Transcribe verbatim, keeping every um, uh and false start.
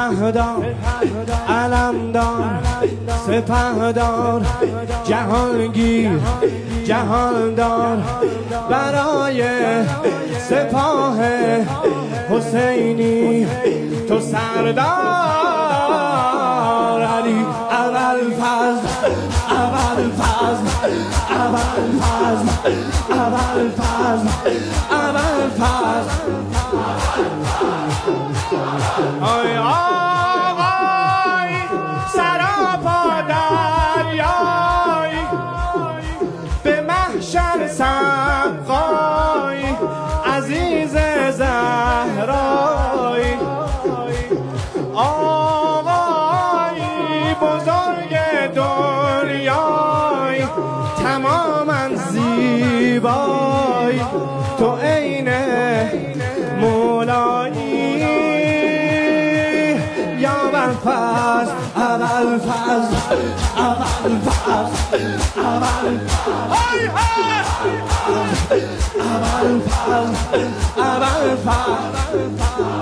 سپهدار علمدار سپهدار جهانگیر جهاندار برای سپاه حسینی تو سردار علی اول فضل اول فضل اول فضل اول فضل اول فضل آی آقای سراپا دریای به محشر سقای عزیز زهرای آقای بزرگ دنیای تماما زیبای تو عین مولایی یا اول فضل اول فضل اول فضل اول فضل اول فضل اول فضل